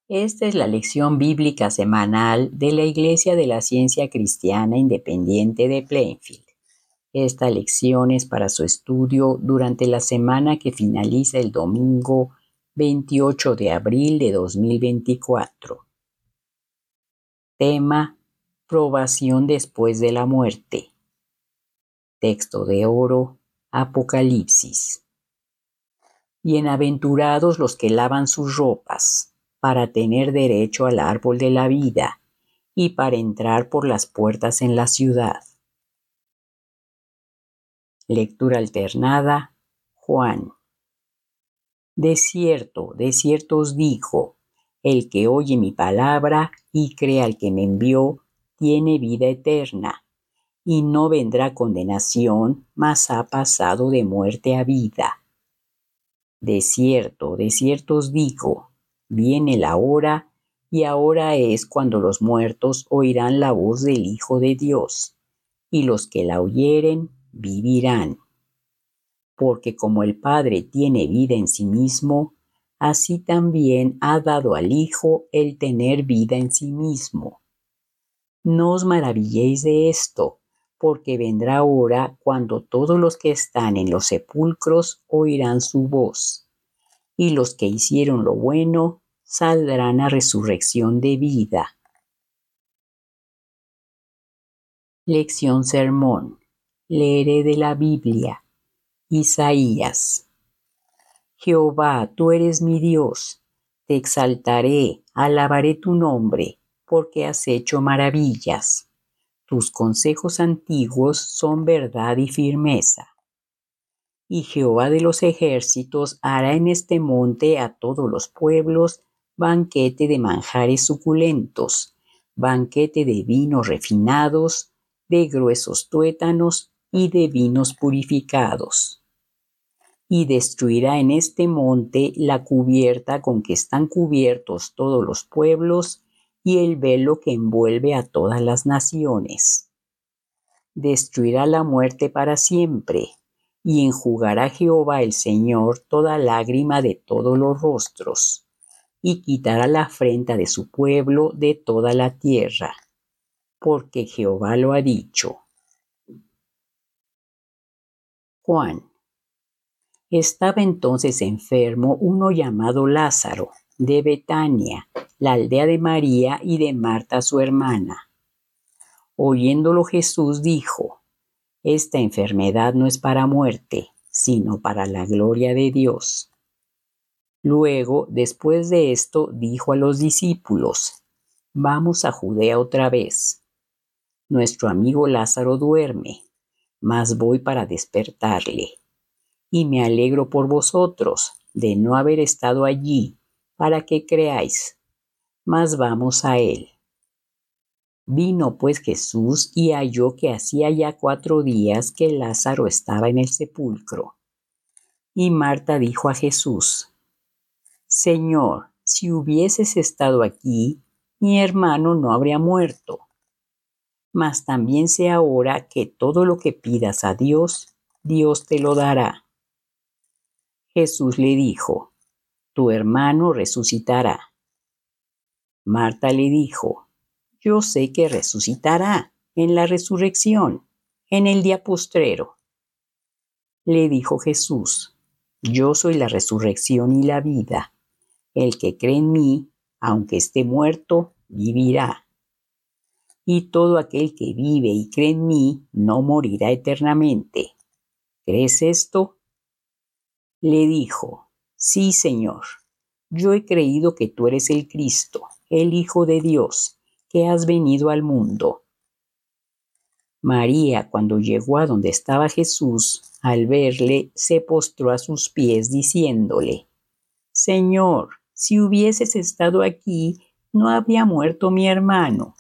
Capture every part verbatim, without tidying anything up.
Esta es la lección bíblica semanal de la Iglesia de la Ciencia Cristiana Independiente de Plainfield. Esta lección es para su estudio durante la semana que finaliza el domingo veintiocho de abril de dos mil veinticuatro. Tema: probación después de la muerte. Texto de oro: Apocalipsis. Bienaventurados los que lavan sus ropas, para tener derecho al árbol de la vida y para entrar por las puertas en la ciudad. Lectura alternada. Juan. De cierto, de cierto os digo, el que oye mi palabra y cree al que me envió, tiene vida eterna, y no vendrá condenación, mas ha pasado de muerte a vida. De cierto, de cierto os digo, viene la hora, y ahora es cuando los muertos oirán la voz del Hijo de Dios, y los que la oyeren vivirán. Porque como el Padre tiene vida en sí mismo, así también ha dado al Hijo el tener vida en sí mismo. No os maravilléis de esto, porque vendrá hora cuando todos los que están en los sepulcros oirán su voz, y los que hicieron lo bueno saldrán a resurrección de vida. Lección sermón. Leeré de la Biblia. Isaías. Jehová, tú eres mi Dios, te exaltaré, alabaré tu nombre, porque has hecho maravillas. Tus consejos antiguos son verdad y firmeza. Y Jehová de los ejércitos hará en este monte a todos los pueblos banquete de manjares suculentos, banquete de vinos refinados, de gruesos tuétanos y de vinos purificados. Y destruirá en este monte la cubierta con que están cubiertos todos los pueblos y el velo que envuelve a todas las naciones. Destruirá la muerte para siempre, y enjugará Jehová el Señor toda lágrima de todos los rostros, y quitará la afrenta de su pueblo de toda la tierra, porque Jehová lo ha dicho. Juan. Estaba entonces enfermo uno llamado Lázaro, de Betania, la aldea de María y de Marta su hermana. Oyéndolo Jesús dijo: Esta enfermedad no es para muerte, sino para la gloria de Dios. Luego, después de esto, dijo a los discípulos: Vamos a Judea otra vez. Nuestro amigo Lázaro duerme, mas voy para despertarle. Y me alegro por vosotros de no haber estado allí, para que creáis. Mas vamos a él. Vino pues Jesús y halló que hacía ya cuatro días que Lázaro estaba en el sepulcro. Y Marta dijo a Jesús: Señor, si hubieses estado aquí, mi hermano no habría muerto. Mas también sé ahora que todo lo que pidas a Dios, Dios te lo dará. Jesús le dijo: Tu hermano resucitará. Marta le dijo: Yo sé que resucitará en la resurrección, en el día postrero. Le dijo Jesús: Yo soy la resurrección y la vida. El que cree en mí, aunque esté muerto, vivirá. Y todo aquel que vive y cree en mí, no morirá eternamente. ¿Crees esto? Le dijo: Sí, Señor. Yo he creído que tú eres el Cristo, el Hijo de Dios, que has venido al mundo. María, cuando llegó a donde estaba Jesús, al verle, se postró a sus pies, diciéndole: Señor, si hubieses estado aquí, no habría muerto mi hermano.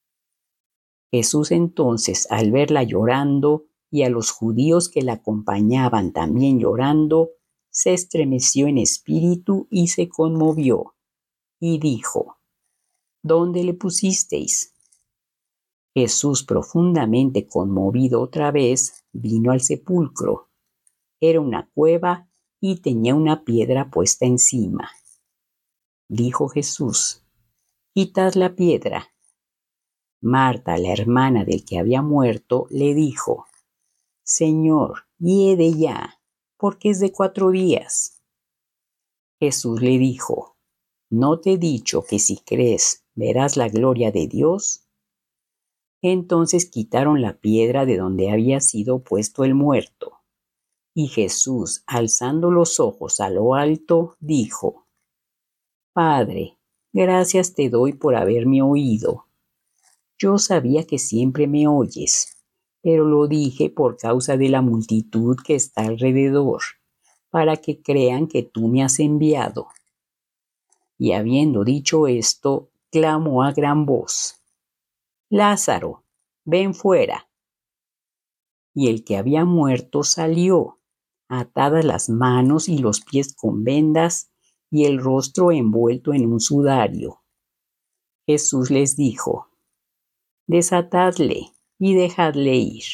Jesús entonces, al verla llorando, y a los judíos que la acompañaban también llorando, se estremeció en espíritu y se conmovió, y dijo: ¿Dónde le pusisteis? Jesús, profundamente conmovido otra vez, vino al sepulcro. Era una cueva y tenía una piedra puesta encima. dijo Jesús, quitad la piedra. Marta, la hermana del que había muerto, le dijo, Señor, hiede ya, porque es de cuatro días. Jesús le dijo, ¿no te he dicho que si crees verás la gloria de Dios? Entonces quitaron la piedra de donde había sido puesto el muerto. Y Jesús, alzando los ojos a lo alto, dijo, Padre, gracias te doy por haberme oído. Yo sabía que siempre me oyes, pero lo dije por causa de la multitud que está alrededor, para que crean que tú me has enviado. Y habiendo dicho esto, clamó a gran voz, Lázaro, ven fuera. Y el que había muerto salió, atadas las manos y los pies con vendas, y el rostro envuelto en un sudario. Jesús les dijo, desatadle y dejadle ir.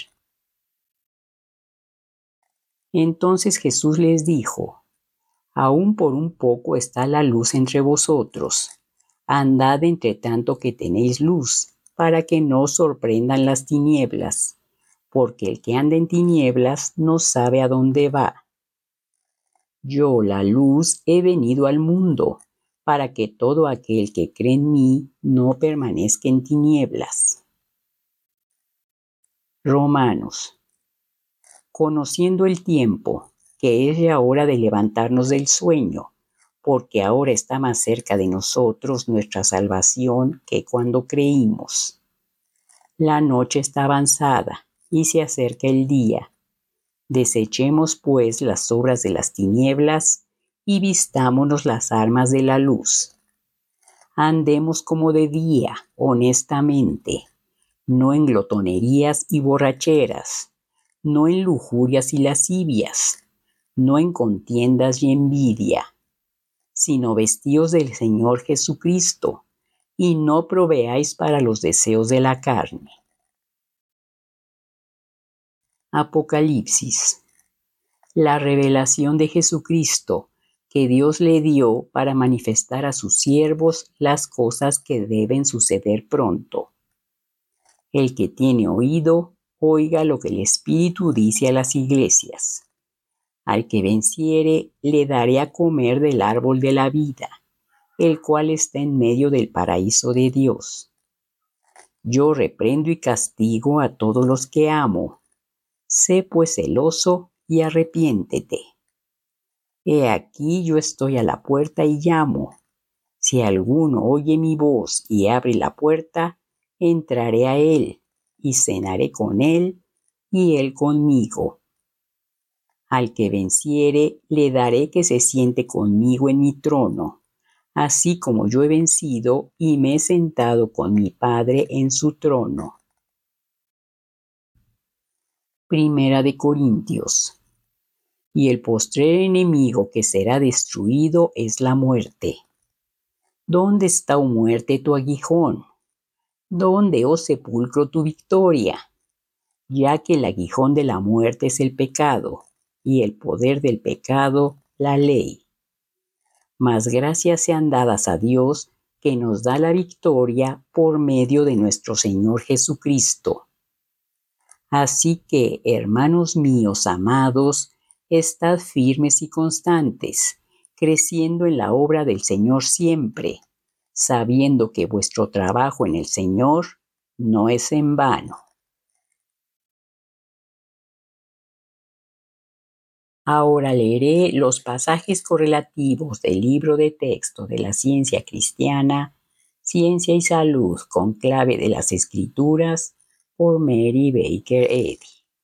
Entonces Jesús les dijo, aún por un poco está la luz entre vosotros. Andad entre tanto que tenéis luz, para que no os sorprendan las tinieblas, porque el que anda en tinieblas no sabe a dónde va. Yo, la luz, he venido al mundo, para que todo aquel que cree en mí no permanezca en tinieblas. Romanos. Conociendo el tiempo, que es ya hora de levantarnos del sueño, porque ahora está más cerca de nosotros nuestra salvación que cuando creímos. La noche está avanzada y se acerca el día. Desechemos pues las obras de las tinieblas y vistámonos las armas de la luz. Andemos como de día, honestamente, no en glotonerías y borracheras, no en lujurias y lascivias, no en contiendas y envidia, sino vestíos del Señor Jesucristo, y no proveáis para los deseos de la carne. Apocalipsis. La revelación de Jesucristo que Dios le dio para manifestar a sus siervos las cosas que deben suceder pronto. El que tiene oído, oiga lo que el Espíritu dice a las iglesias. Al que venciere, le daré a comer del árbol de la vida, el cual está en medio del paraíso de Dios. Yo reprendo y castigo a todos los que amo. Sé pues celoso y arrepiéntete. He aquí yo estoy a la puerta y llamo. Si alguno oye mi voz y abre la puerta, entraré a él y cenaré con él y él conmigo. Al que venciere, le daré que se siente conmigo en mi trono, así como yo he vencido y me he sentado con mi Padre en su trono. Primera de Corintios. Y el postrer enemigo que será destruido es la muerte. ¿Dónde está, oh muerte, tu aguijón? ¿Dónde, oh sepulcro, tu victoria? Ya que el aguijón de la muerte es el pecado, y el poder del pecado, la ley. Mas gracias sean dadas a Dios, que nos da la victoria por medio de nuestro Señor Jesucristo. Así que, hermanos míos amados, estad firmes y constantes, creciendo en la obra del Señor siempre, sabiendo que vuestro trabajo en el Señor no es en vano. Ahora leeré los pasajes correlativos del libro de texto de la ciencia cristiana, Ciencia y Salud con clave de las Escrituras, por Mary Baker Eddy.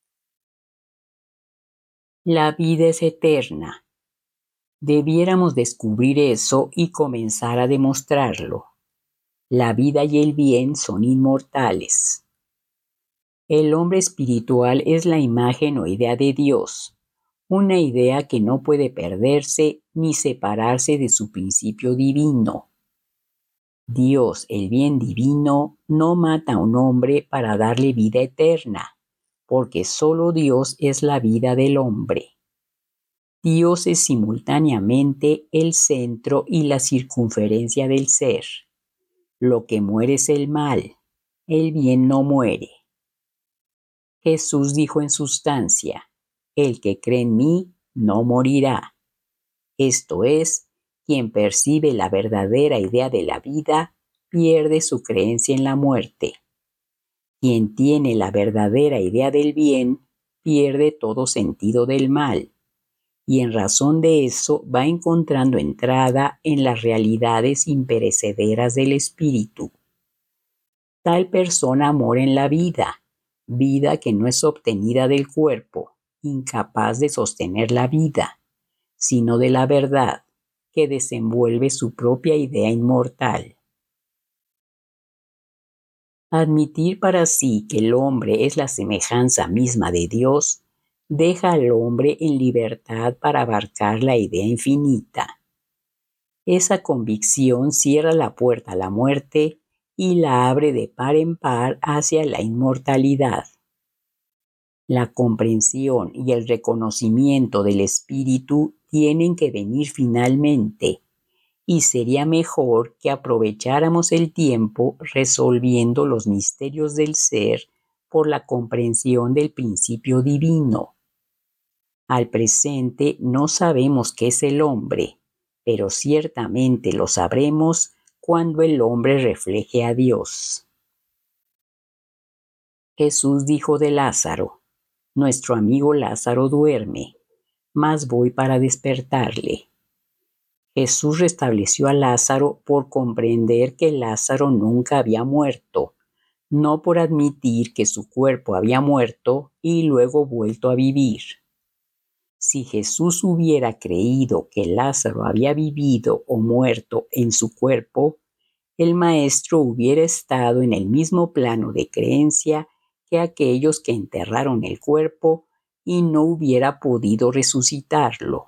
La vida es eterna. Debiéramos descubrir eso y comenzar a demostrarlo. La vida y el bien son inmortales. El hombre espiritual es la imagen o idea de Dios, una idea que no puede perderse ni separarse de su principio divino. Dios, el bien divino, no mata a un hombre para darle vida eterna, porque solo Dios es la vida del hombre. Dios es simultáneamente el centro y la circunferencia del ser. Lo que muere es el mal, el bien no muere. Jesús dijo en sustancia: el que cree en mí no morirá. Esto es, quien percibe la verdadera idea de la vida pierde su creencia en la muerte. Quien tiene la verdadera idea del bien pierde todo sentido del mal, y en razón de eso va encontrando entrada en las realidades imperecederas del espíritu. Tal persona mora en la vida, vida que no es obtenida del cuerpo, incapaz de sostener la vida, sino de la verdad, que desenvuelve su propia idea inmortal. Admitir para sí que el hombre es la semejanza misma de Dios deja al hombre en libertad para abarcar la idea infinita. Esa convicción cierra la puerta a la muerte y la abre de par en par hacia la inmortalidad. La comprensión y el reconocimiento del espíritu tienen que venir finalmente, y sería mejor que aprovecháramos el tiempo resolviendo los misterios del ser por la comprensión del principio divino. Al presente no sabemos qué es el hombre, pero ciertamente lo sabremos cuando el hombre refleje a Dios. Jesús dijo de Lázaro: nuestro amigo Lázaro duerme, mas voy para despertarle. Jesús restableció a Lázaro por comprender que Lázaro nunca había muerto, no por admitir que su cuerpo había muerto y luego vuelto a vivir. Si Jesús hubiera creído que Lázaro había vivido o muerto en su cuerpo, el Maestro hubiera estado en el mismo plano de creencia que aquellos que enterraron el cuerpo y no hubiera podido resucitarlo.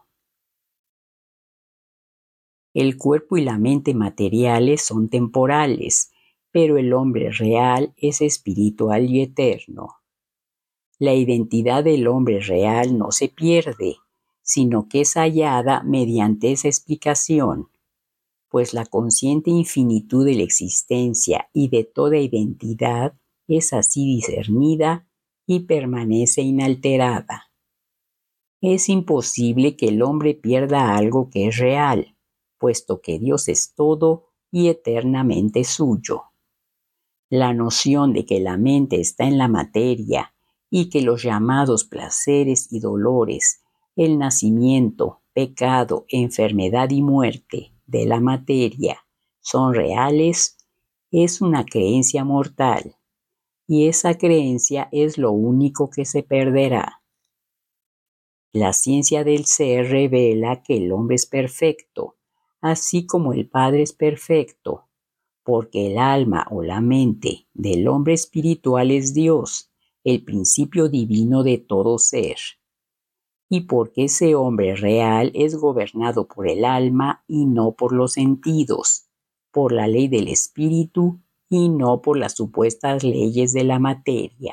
El cuerpo y la mente materiales son temporales, pero el hombre real es espiritual y eterno. La identidad del hombre real no se pierde, sino que es hallada mediante esa explicación, pues la consciente infinitud de la existencia y de toda identidad es así discernida y permanece inalterada. Es imposible que el hombre pierda algo que es real, puesto que Dios es todo y eternamente suyo. La noción de que la mente está en la materia y que los llamados placeres y dolores, el nacimiento, pecado, enfermedad y muerte de la materia son reales, es una creencia mortal, y esa creencia es lo único que se perderá. La ciencia del ser revela que el hombre es perfecto, así como el Padre es perfecto, porque el alma o la mente del hombre espiritual es Dios, el principio divino de todo ser, y porque ese hombre real es gobernado por el alma y no por los sentidos, por la ley del espíritu y no por las supuestas leyes de la materia.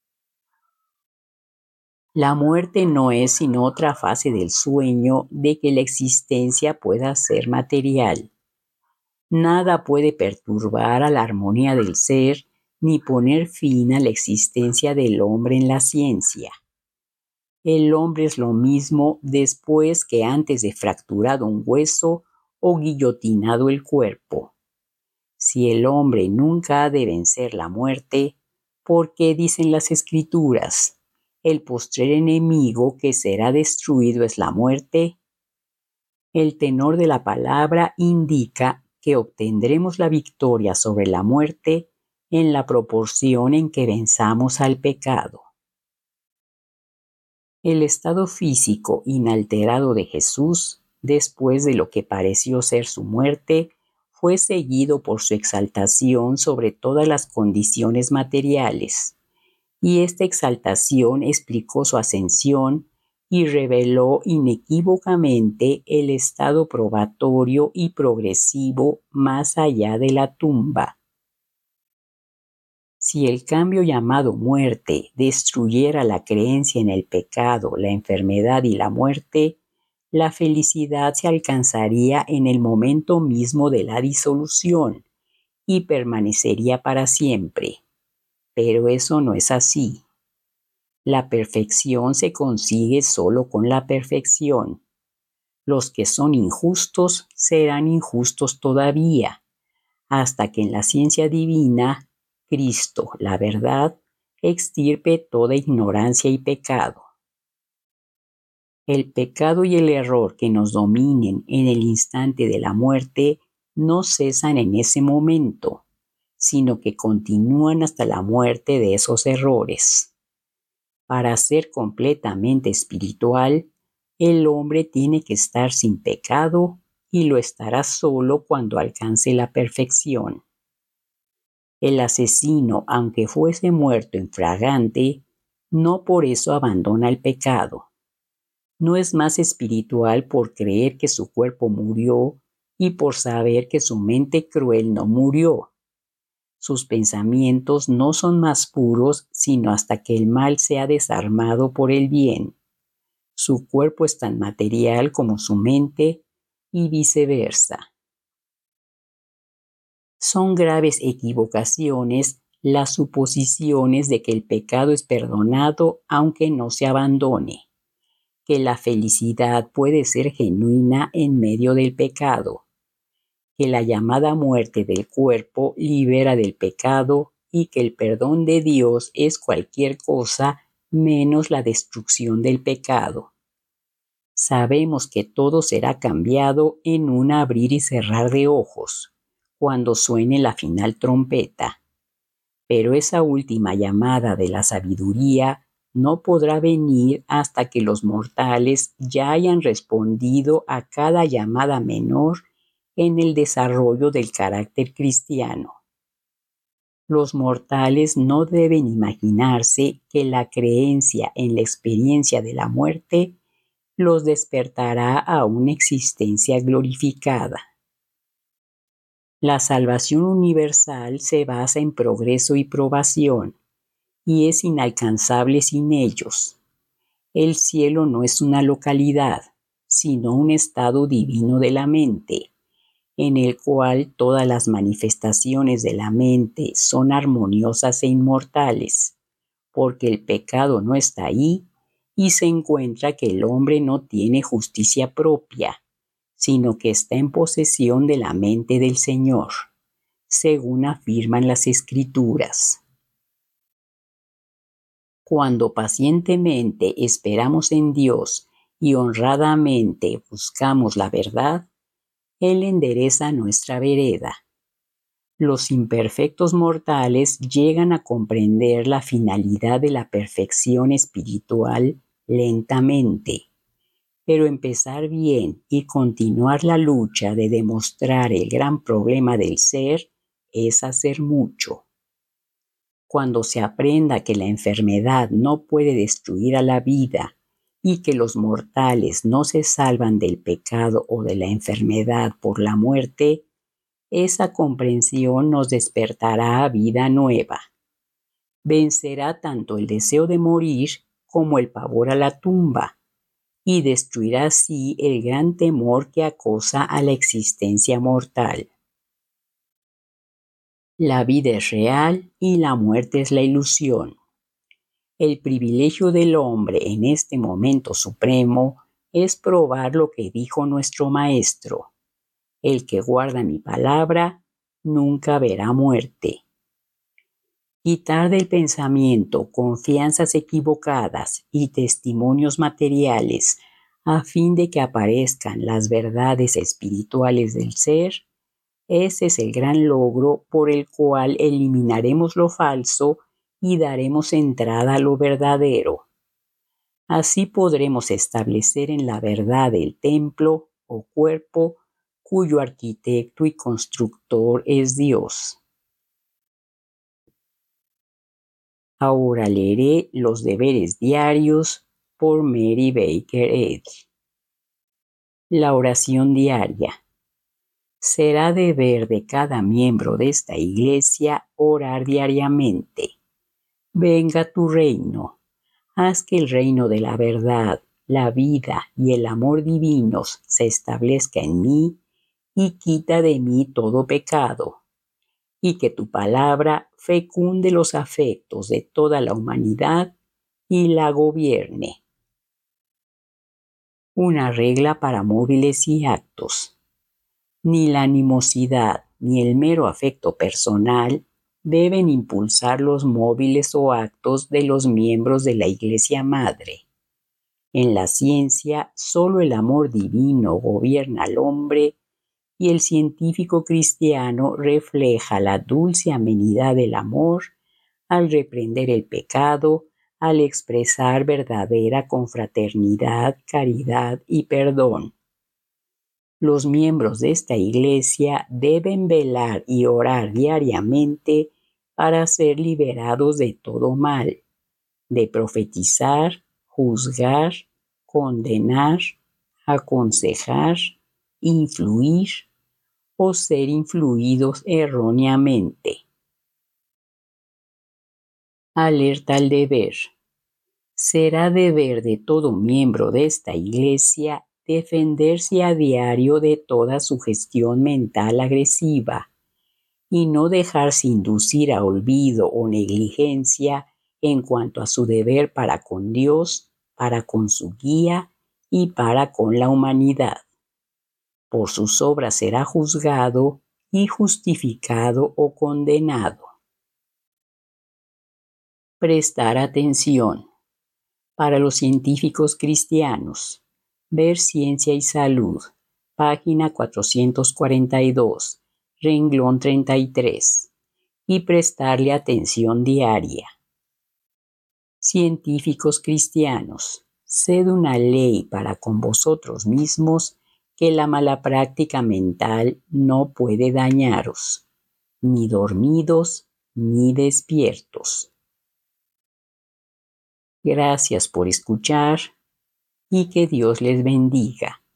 La muerte no es sino otra fase del sueño de que la existencia pueda ser material. Nada puede perturbar a la armonía del ser ni poner fin a la existencia del hombre en la ciencia. El hombre es lo mismo después que antes de fracturado un hueso o guillotinado el cuerpo. Si el hombre nunca ha de vencer la muerte, ¿por qué dicen las Escrituras: el postrer enemigo que será destruido es la muerte? El tenor de la palabra indica que obtendremos la victoria sobre la muerte en la proporción en que venzamos al pecado. El estado físico inalterado de Jesús, después de lo que pareció ser su muerte, fue seguido por su exaltación sobre todas las condiciones materiales, y esta exaltación explicó su ascensión y reveló inequívocamente el estado probatorio y progresivo más allá de la tumba. Si el cambio llamado muerte destruyera la creencia en el pecado, la enfermedad y la muerte, la felicidad se alcanzaría en el momento mismo de la disolución y permanecería para siempre. Pero eso no es así. La perfección se consigue solo con la perfección. Los que son injustos serán injustos todavía, hasta que en la ciencia divina, Cristo, la verdad, extirpe toda ignorancia y pecado. El pecado y el error que nos dominen en el instante de la muerte no cesan en ese momento, sino que continúan hasta la muerte de esos errores. Para ser completamente espiritual, el hombre tiene que estar sin pecado y lo estará solo cuando alcance la perfección. El asesino, aunque fuese muerto en fragante, no por eso abandona el pecado. No es más espiritual por creer que su cuerpo murió y por saber que su mente cruel no murió. Sus pensamientos no son más puros sino hasta que el mal sea desarmado por el bien. Su cuerpo es tan material como su mente y viceversa. Son graves equivocaciones las suposiciones de que el pecado es perdonado aunque no se abandone, que la felicidad puede ser genuina en medio del pecado, que la llamada muerte del cuerpo libera del pecado y que el perdón de Dios es cualquier cosa menos la destrucción del pecado. Sabemos que todo será cambiado en un abrir y cerrar de ojos, cuando suene la final trompeta. Pero esa última llamada de la sabiduría no podrá venir hasta que los mortales ya hayan respondido a cada llamada menor en el desarrollo del carácter cristiano. Los mortales no deben imaginarse que la creencia en la experiencia de la muerte los despertará a una existencia glorificada. La salvación universal se basa en progreso y probación, y es inalcanzable sin ellos. El cielo no es una localidad, sino un estado divino de la mente, en el cual todas las manifestaciones de la mente son armoniosas e inmortales, porque el pecado no está ahí y se encuentra que el hombre no tiene justicia propia, sino que está en posesión de la mente del Señor, según afirman las Escrituras. Cuando pacientemente esperamos en Dios y honradamente buscamos la verdad, Él endereza nuestra vereda. Los imperfectos mortales llegan a comprender la finalidad de la perfección espiritual lentamente, pero empezar bien y continuar la lucha de demostrar el gran problema del ser es hacer mucho. Cuando se aprenda que la enfermedad no puede destruir a la vida y que los mortales no se salvan del pecado o de la enfermedad por la muerte, esa comprensión nos despertará a vida nueva. Vencerá tanto el deseo de morir como el pavor a la tumba, y destruirá así el gran temor que acosa a la existencia mortal. La vida es real y la muerte es la ilusión. El privilegio del hombre en este momento supremo es probar lo que dijo nuestro Maestro: el que guarda mi palabra nunca verá muerte. Quitar del pensamiento confianzas equivocadas y testimonios materiales a fin de que aparezcan las verdades espirituales del ser, ese es el gran logro por el cual eliminaremos lo falso y daremos entrada a lo verdadero. Así podremos establecer en la verdad el templo o cuerpo cuyo arquitecto y constructor es Dios. Ahora leeré los deberes diarios por Mary Baker Eddy. La oración diaria. Será deber de cada miembro de esta iglesia orar diariamente. Venga tu reino. Haz que el reino de la verdad, la vida y el amor divinos se establezca en mí y quita de mí todo pecado, y que tu palabra fecunde los afectos de toda la humanidad y la gobierne. Una regla para móviles y actos. Ni la animosidad ni el mero afecto personal deben impulsar los móviles o actos de los miembros de la Iglesia Madre. En la ciencia, solo el amor divino gobierna al hombre y el científico cristiano refleja la dulce amenidad del amor al reprender el pecado, al expresar verdadera confraternidad, caridad y perdón. Los miembros de esta Iglesia deben velar y orar diariamente para ser liberados de todo mal, de profetizar, juzgar, condenar, aconsejar, influir o ser influidos erróneamente. Alerta al deber. Será deber de todo miembro de esta Iglesia defenderse a diario de toda sugestión mental agresiva y no dejarse inducir a olvido o negligencia en cuanto a su deber para con Dios, para con su guía y para con la humanidad. Por sus obras será juzgado y justificado o condenado. Prestar atención. Para los científicos cristianos, ver Ciencia y Salud, página cuatrocientos cuarenta y dos, renglón treinta y tres, y prestarle atención diaria. Científicos cristianos, sed una ley para con vosotros mismos que la mala práctica mental no puede dañaros, ni dormidos ni despiertos. Gracias por escuchar y que Dios les bendiga.